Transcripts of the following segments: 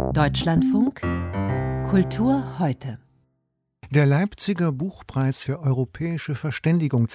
Deutschlandfunk Kultur heute. Der Leipziger Buchpreis für europäische Verständigung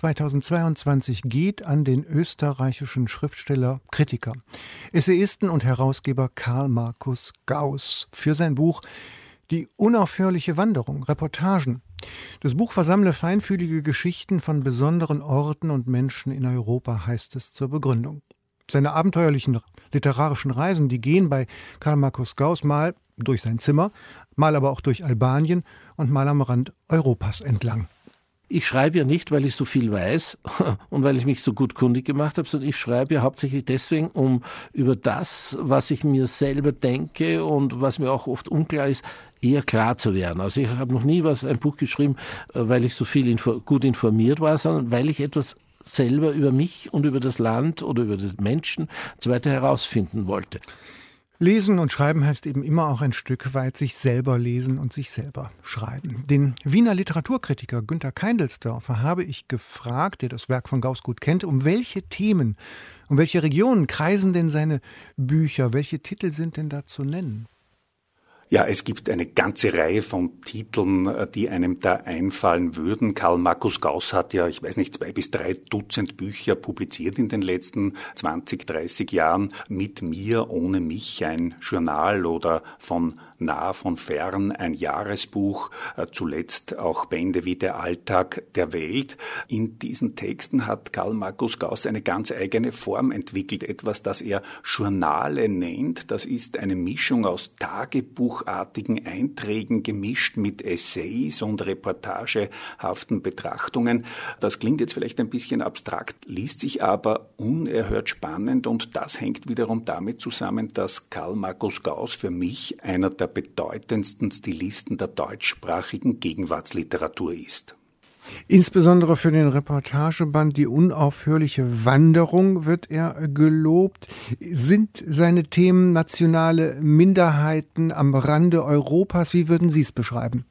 2022 geht an den österreichischen Schriftsteller, Kritiker, Essayisten und Herausgeber Karl Markus Gauß für sein Buch »Die unaufhörliche Wanderung«, Reportagen. Das Buch versammle feinfühlige Geschichten von besonderen Orten und Menschen in Europa, heißt es zur Begründung. Seine abenteuerlichen literarischen Reisen, die gehen bei Karl Markus Gauß mal durch sein Zimmer, mal aber auch durch Albanien und mal am Rand Europas entlang. Ich schreibe ja nicht, weil ich so viel weiß und weil ich mich so gut kundig gemacht habe, sondern ich schreibe ja hauptsächlich deswegen, um über das, was ich mir selber denke und was mir auch oft unklar ist, eher klar zu werden. Also ich habe noch nie ein Buch geschrieben, weil ich so viel gut informiert war, sondern weil ich etwas selber über mich und über das Land oder über den Menschen und so weiter herausfinden wollte. Lesen und Schreiben heißt eben immer auch ein Stück weit sich selber lesen und sich selber schreiben. Den Wiener Literaturkritiker Günter Keindelsdörfer habe ich gefragt, der das Werk von Gauß gut kennt, um welche Themen, um welche Regionen kreisen denn seine Bücher, welche Titel sind denn da zu nennen? Ja, es gibt eine ganze Reihe von Titeln, die einem da einfallen würden. Karl Markus Gauß hat ja, 2 bis 3 Dutzend Bücher publiziert in den letzten 20, 30 Jahren. Mit mir, ohne mich, ein Journal oder von nah, von fern, ein Jahresbuch, zuletzt auch Bände wie Der Alltag der Welt. In diesen Texten hat Karl Markus Gauß eine ganz eigene Form entwickelt, etwas, das er Journale nennt. Das ist eine Mischung aus tagebuchartigen Einträgen gemischt mit Essays und reportagehaften Betrachtungen. Das klingt jetzt vielleicht ein bisschen abstrakt, liest sich aber unerhört spannend und das hängt wiederum damit zusammen, dass Karl Markus Gauß für mich einer der bedeutendsten Stilisten der deutschsprachigen Gegenwartsliteratur ist. Insbesondere für den Reportageband »Die unaufhörliche Wanderung« wird er gelobt. Sind seine Themen nationale Minderheiten am Rande Europas? Wie würden Sie es beschreiben?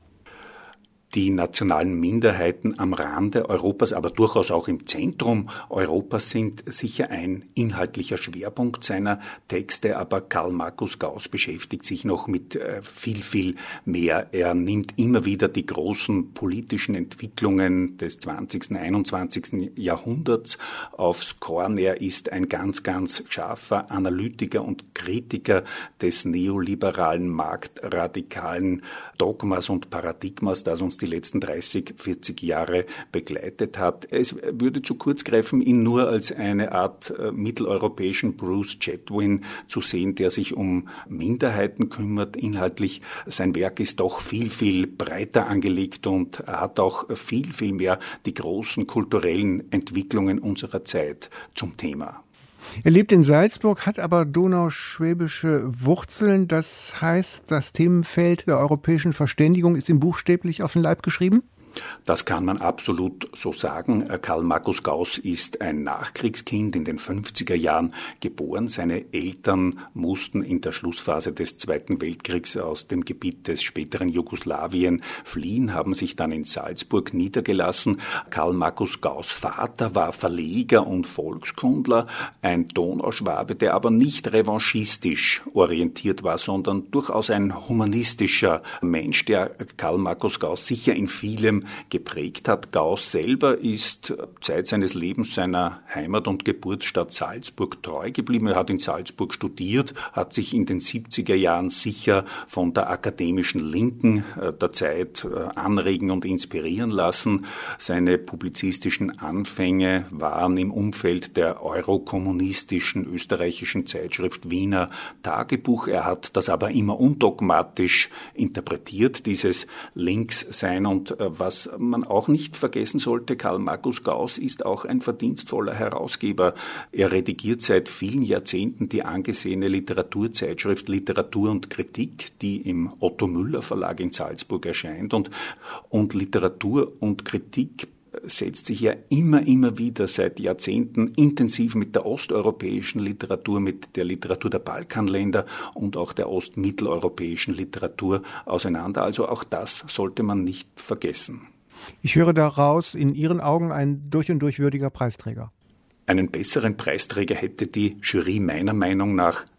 Die nationalen Minderheiten am Rande Europas, aber durchaus auch im Zentrum Europas sind sicher ein inhaltlicher Schwerpunkt seiner Texte, aber Karl Markus Gauß beschäftigt sich noch mit viel mehr. Er nimmt immer wieder die großen politischen Entwicklungen des 20., 21. Jahrhunderts aufs Korn. Er ist ein ganz scharfer Analytiker und Kritiker des neoliberalen, marktradikalen Dogmas und Paradigmas, das uns die letzten 30, 40 Jahre begleitet hat. Es würde zu kurz greifen, ihn nur als eine Art mitteleuropäischen Bruce Chatwin zu sehen, der sich um Minderheiten kümmert. Inhaltlich, sein Werk ist doch viel breiter angelegt und hat auch viel mehr die großen kulturellen Entwicklungen unserer Zeit zum Thema. Er lebt in Salzburg, hat aber donauschwäbische Wurzeln. Das heißt, das Themenfeld der europäischen Verständigung ist ihm buchstäblich auf den Leib geschrieben? Das kann man absolut so sagen. Karl Markus Gauß ist ein Nachkriegskind in den 50er Jahren geboren. Seine Eltern mussten in der Schlussphase des Zweiten Weltkriegs aus dem Gebiet des späteren Jugoslawien fliehen, haben sich dann in Salzburg niedergelassen. Karl Markus Gauß' Vater war Verleger und Volkskundler, ein Donauschwabe, der aber nicht revanchistisch orientiert war, sondern durchaus ein humanistischer Mensch, der Karl Markus Gauß sicher in vielem geprägt hat. Gauß selber ist Zeit seines Lebens seiner Heimat- und Geburtsstadt Salzburg treu geblieben. Er hat in Salzburg studiert, hat sich in den 70er Jahren sicher von der akademischen Linken der Zeit anregen und inspirieren lassen. Seine publizistischen Anfänge waren im Umfeld der eurokommunistischen österreichischen Zeitschrift Wiener Tagebuch. Er hat das aber immer undogmatisch interpretiert, dieses Linkssein, und was man auch nicht vergessen sollte, Karl Markus Gauß ist auch ein verdienstvoller Herausgeber. Er redigiert seit vielen Jahrzehnten die angesehene Literaturzeitschrift Literatur und Kritik, die im Otto Müller Verlag in Salzburg erscheint. Und Literatur und Kritik setzt sich ja immer wieder seit Jahrzehnten intensiv mit der osteuropäischen Literatur, mit der Literatur der Balkanländer und auch der ostmitteleuropäischen Literatur auseinander. Also auch das sollte man nicht vergessen. Ich höre daraus, in Ihren Augen ein durch und durch würdiger Preisträger. Einen besseren Preisträger hätte die Jury meiner Meinung nach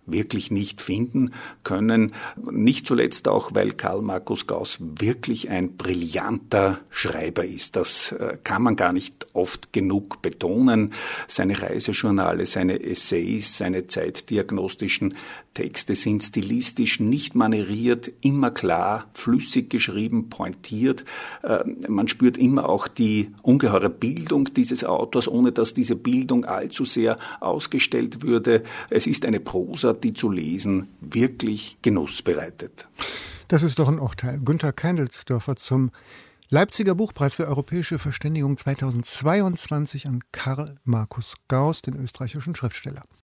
wirklich nicht finden können. Nicht zuletzt auch, weil Karl Markus Gauss wirklich ein brillanter Schreiber ist. Das kann man gar nicht oft genug betonen. Seine Reisejournale, seine Essays, seine zeitdiagnostischen Texte sind stilistisch nicht manieriert, immer klar, flüssig geschrieben, pointiert. Man spürt immer auch die ungeheure Bildung dieses Autors, ohne dass diese Bildung allzu sehr ausgestellt würde. Es ist eine Prosa, die zu lesen wirklich Genuss bereitet. Das ist doch ein Urteil. Günter Keindelsdörfer zum Leipziger Buchpreis für europäische Verständigung 2022 an Karl Markus Gauss, den österreichischen Schriftsteller.